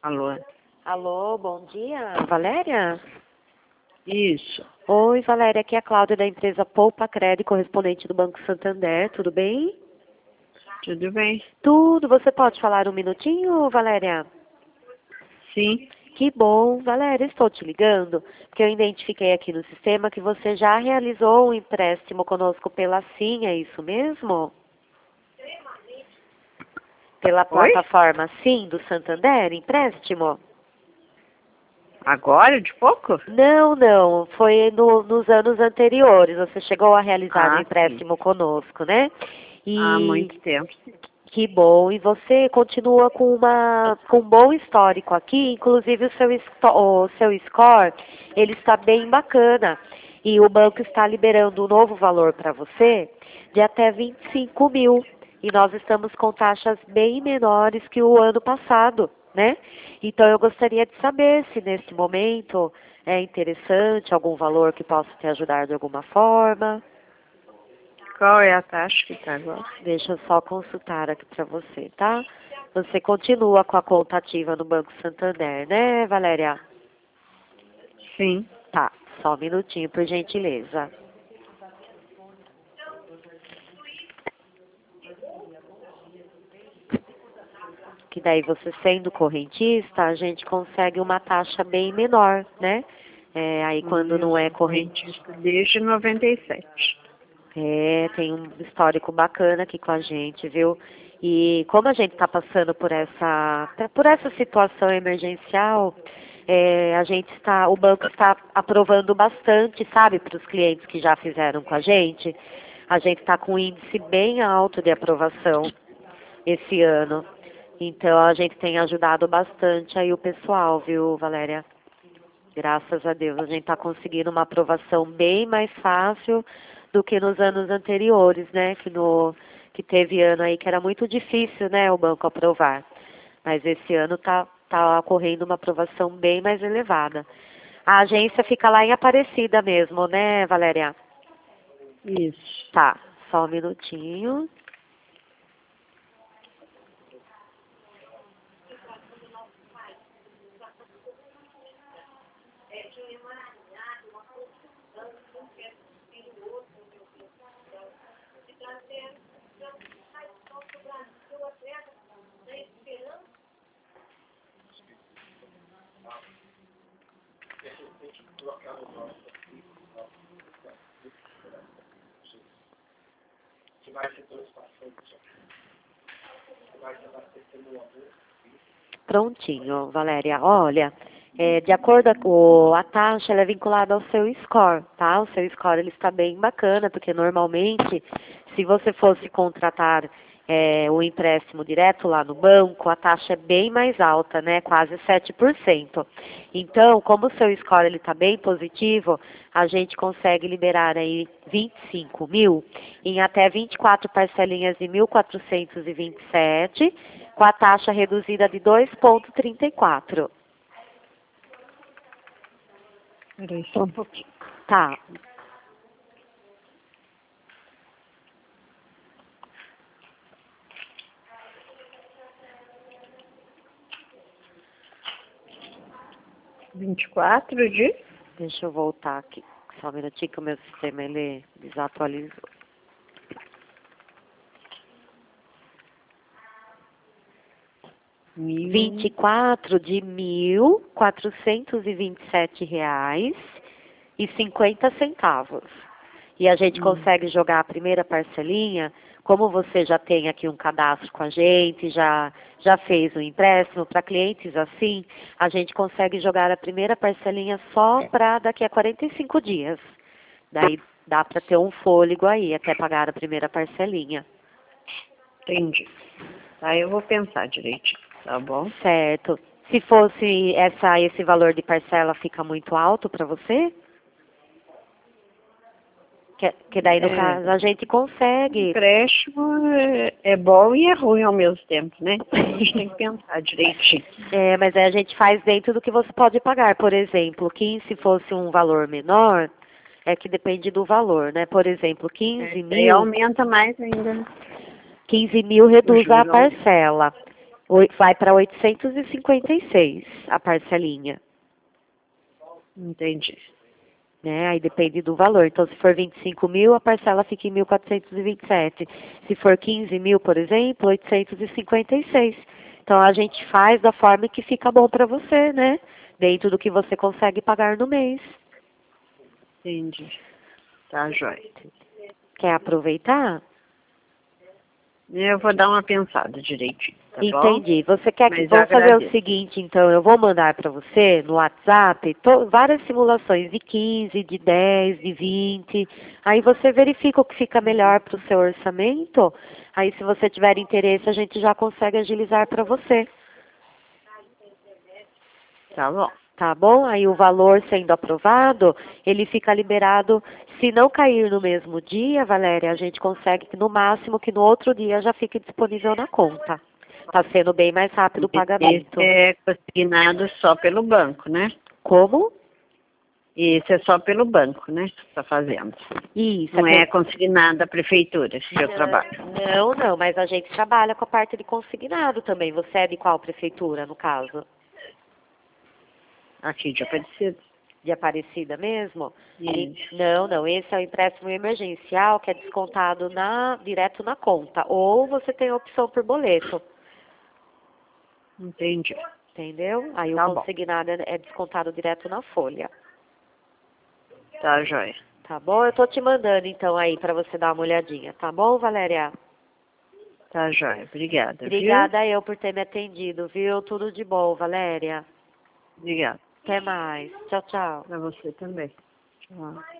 Alô? Alô, bom dia, Valéria? Isso. Oi, Valéria, aqui é a Cláudia da empresa Poupa Crédito, correspondente do Banco Santander, tudo bem? Tudo bem? Tudo, você pode falar um minutinho, Valéria? Sim. Que bom, Valéria, estou te ligando, porque eu identifiquei aqui no sistema que você já realizou um empréstimo conosco pela Sim, é isso mesmo? Pela Oi? plataforma Sim do Santander, empréstimo? Agora, de pouco? Não, foi nos anos anteriores. Você chegou a realizar um Ah, sim. empréstimo conosco, né? Há E muito tempo. que bom. E você continua com um bom histórico aqui, inclusive o seu score, ele está bem bacana. E o banco está liberando um novo valor para você de até 25 mil. E nós estamos com taxas bem menores que o ano passado, né? Então eu gostaria de saber se neste momento é interessante, algum valor que possa te ajudar de alguma forma. Qual é a taxa que está agora? Deixa eu só consultar aqui para você, tá? Você continua com a conta ativa no Banco Santander, né, Valéria? Sim. Tá, só um minutinho, por gentileza. Que daí você sendo correntista, a gente consegue uma taxa bem menor, né? Aí quando Eu não é sou correntista desde 97. tem um histórico bacana aqui com a gente, viu? E como a gente está passando por essa situação emergencial, o banco está aprovando bastante, sabe, para os clientes que já fizeram com a gente. A gente está com um índice bem alto de aprovação esse ano. Então a gente tem ajudado bastante aí o pessoal, viu, Valéria? Graças a Deus, a gente está conseguindo uma aprovação bem mais fácil do que nos anos anteriores, né? Que teve ano aí que era muito difícil, né, o banco aprovar. Mas esse ano tá ocorrendo uma aprovação bem mais elevada. A agência fica lá em Aparecida mesmo, né, Valéria? Isso. Tá, só um minutinho. Prontinho, Valéria. Olha, de acordo com a taxa, ela é vinculada ao seu score, tá? O seu score ele está bem bacana, porque normalmente, se você fosse contratar o empréstimo direto lá no banco, a taxa é bem mais alta, né? Quase 7%. Então, como o seu score ele está bem positivo, a gente consegue liberar aí 25 mil em até 24 parcelinhas de 1.427, com a taxa reduzida de 2,34. Peraí, só um pouquinho. Tá. De? Deixa eu voltar aqui. Só um minutinho que o meu sistema ele desatualizou. Mil. 24 de R$ 1.427,50. E a gente consegue jogar a primeira parcelinha, como você já tem aqui um cadastro com a gente, já fez um empréstimo para clientes assim, a gente consegue jogar a primeira parcelinha só para daqui a 45 dias. Daí dá para ter um fôlego aí até pagar a primeira parcelinha. Entendi. Aí eu vou pensar direitinho, tá bom? Certo. Se fosse esse valor de parcela fica muito alto para você? Que daí, no caso, a gente consegue. Empréstimo é bom e é ruim ao mesmo tempo, né? A gente tem que pensar direitinho. Mas aí a gente faz dentro do que você pode pagar. Por exemplo, se fosse um valor menor, é que depende do valor, né? Por exemplo, 15 Aí mil, aumenta mais ainda, né? 15 mil O reduz a juro aumenta. parcela. Vai para 856 a parcelinha. Entendi. Né? Aí depende do valor. Então, se for 25 mil, a parcela fica em 1.427. Se for 15 mil, por exemplo, 856. Então, a gente faz da forma que fica bom para você, né? Dentro do que você consegue pagar no mês. Entendi. Tá, joia. Quer aproveitar? Eu vou dar uma pensada direitinho, tá bom? Entendi. Você quer que... Mas eu Vamos fazer o agradeço. seguinte, então. Eu vou mandar para você no WhatsApp várias simulações de 15, de 10, de 20. Aí você verifica o que fica melhor para o seu orçamento. Aí, se você tiver interesse, a gente já consegue agilizar para você. Tá bom. Tá bom? Aí o valor sendo aprovado, ele fica liberado. Se não cair no mesmo dia, Valéria, a gente consegue que no máximo que no outro dia já fique disponível na conta. Tá sendo bem mais rápido o pagamento. Esse é consignado só pelo banco, né? Como? Esse é só pelo banco, né? Que tá fazendo. Isso. Não é consignado à prefeitura, que eu trabalho. Não, mas a gente trabalha com a parte de consignado também. Você é de qual prefeitura, no caso? Aqui de Aparecida. De Aparecida mesmo? Isso. Não, esse é o empréstimo emergencial que é descontado direto na conta. Ou você tem a opção por boleto. Entendi. Entendeu? Aí Tá o bom. consignado é descontado direto na folha. Tá, joia. Tá bom? Eu tô te mandando então aí pra você dar uma olhadinha. Tá bom, Valéria? Tá, joia. Obrigada, Obrigada eu por ter me atendido, viu? Tudo de bom, Valéria. Obrigada. Até mais. Tchau, tchau. Pra você também. Tchau.